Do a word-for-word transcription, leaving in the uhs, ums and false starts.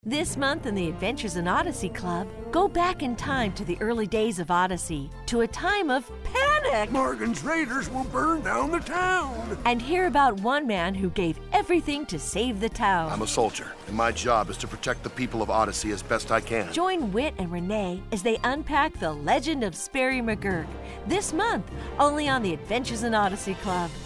This month in the Adventures in Odyssey Club, go back in time to the early days of Odyssey, to a time of panic. Morgan's raiders will burn down the town. And hear about one man who gave everything to save the town. I'm a soldier, and my job is to protect the people of Odyssey as best I can. Join Whit and Renee as they unpack the legend of Sperry McGurk this month, only on the Adventures in Odyssey Club.